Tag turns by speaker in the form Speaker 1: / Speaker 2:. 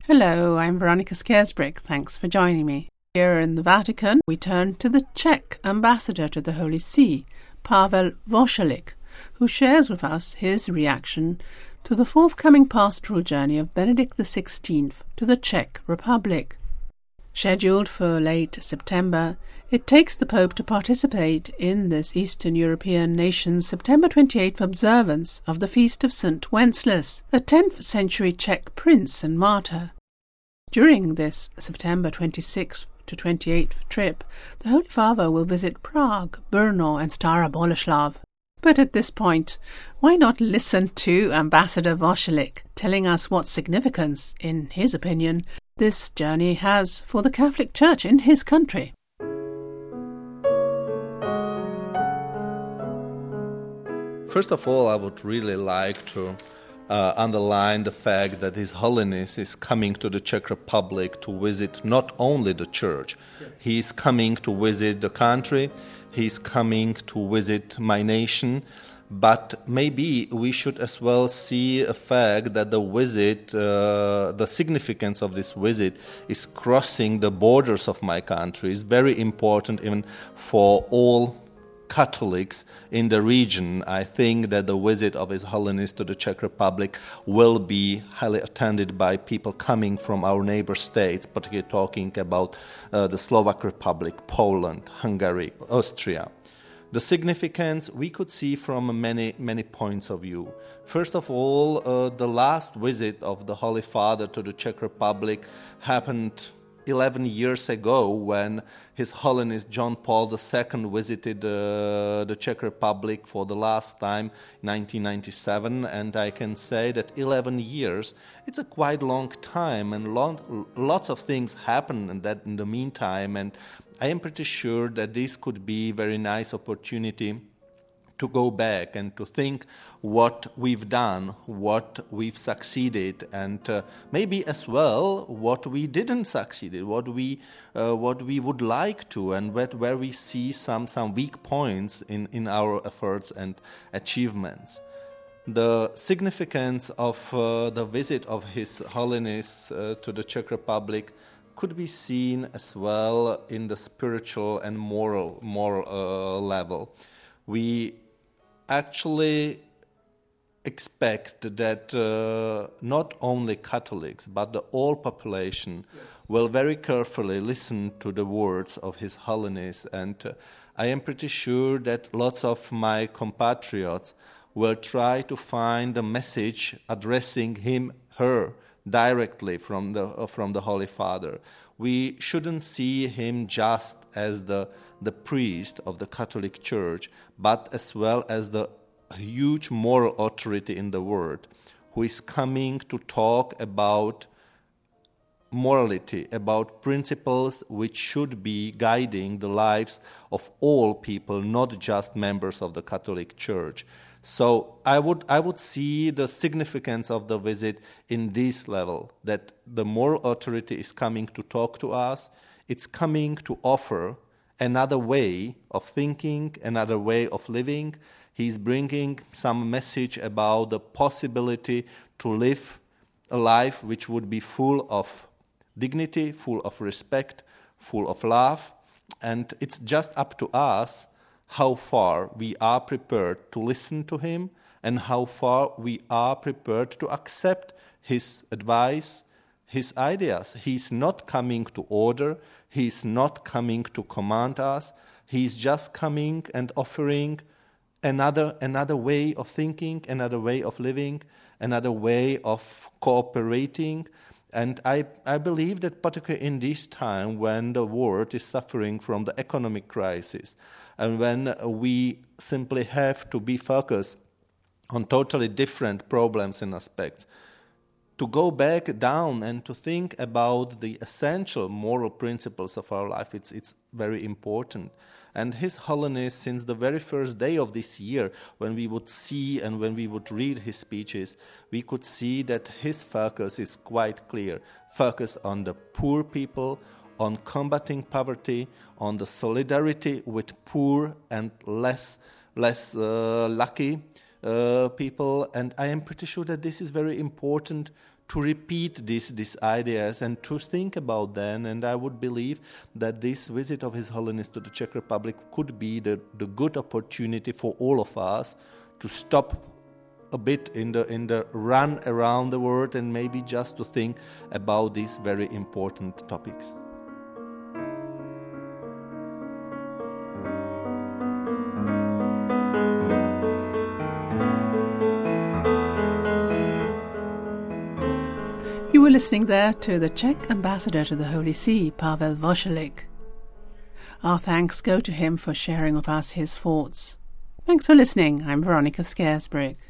Speaker 1: Hello, I'm Veronica Skersbrick. Thanks for joining me. Here in the Vatican, we turn to the Czech ambassador to the Holy See, Pavel Vošalík, who shares with us his reaction to the forthcoming pastoral journey of Benedict XVI to the Czech Republic. Scheduled for late September, it takes the Pope to participate in this Eastern European nation's September 28th observance of the feast of St. Wenceslas, the 10th century Czech prince and martyr. During this September 26th to 28th trip, the Holy Father will visit Prague, Brno and Stara Boleslav. But at this point, why not listen to Ambassador Vošalík telling us what significance, in his opinion, this journey has for the Catholic Church in his country?
Speaker 2: First of all, I would really like to underline the fact that His Holiness is coming to the Czech Republic to visit not only the church. He is coming to visit the country, he is coming to visit my nation, but maybe we should as well see a fact that the visit, the significance of this visit is crossing the borders of my country. It's very important even for all Catholics in the region. I think that the visit of His Holiness to the Czech Republic will be highly attended by people coming from our neighbor states, particularly talking about the Slovak Republic, Poland, Hungary, Austria. The significance we could see from many points of view. First of all, the last visit of the Holy Father to the Czech Republic happened 11 years ago when His Holiness John Paul II visited the Czech Republic for the last time in 1997, and I can say that 11 years, it's a quite long time, and lots of things happened in the meantime, and I am pretty sure that this could be a very nice opportunity to go back and to think what we've done, what we've succeeded, and maybe as well what we didn't succeed, what we would like to, and where we see some weak points in our efforts and achievements. The significance of the visit of His Holiness to the Czech Republic could be seen as well in the spiritual and moral level. We actually expect that not only Catholics but the whole population will very carefully listen to the words of His Holiness, and I am pretty sure that lots of my compatriots will try to find a message addressing her directly from the Holy Father. We shouldn't see him just as the priest of the Catholic Church, but as well as the huge moral authority in the world, who is coming to talk about morality, about principles which should be guiding the lives of all people, not just members of the Catholic Church. So I would see the significance of the visit in this level, that the moral authority is coming to talk to us, it's coming to offer another way of thinking, another way of living. He's bringing some message about the possibility to live a life which would be full of dignity, full of respect, full of love, and it's just up to us how far we are prepared to listen to him and how far we are prepared to accept his advice, his ideas. He's not coming to order, he's not coming to command us, he's just coming and offering another way of thinking, another way of living, another way of cooperating. And I believe that particularly in this time when the world is suffering from the economic crisis, and when we simply have to be focused on totally different problems and aspects, to go back down and to think about the essential moral principles of our life, it's very important. And His Holiness, since the very first day of this year, when we would see and when we would read his speeches, we could see that his focus is quite clear. Focus on the poor people, on combating poverty, on the solidarity with poor and less lucky people. And I am pretty sure that this is very important to repeat these ideas and to think about them. And I would believe that this visit of His Holiness to the Czech Republic could be the good opportunity for all of us to stop a bit in the run around the world and maybe just to think about these very important topics.
Speaker 1: You were listening there to the Czech ambassador to the Holy See, Pavel Vošelík. Our thanks go to him for sharing with us his thoughts. Thanks for listening. I'm Veronica Scaresbrick.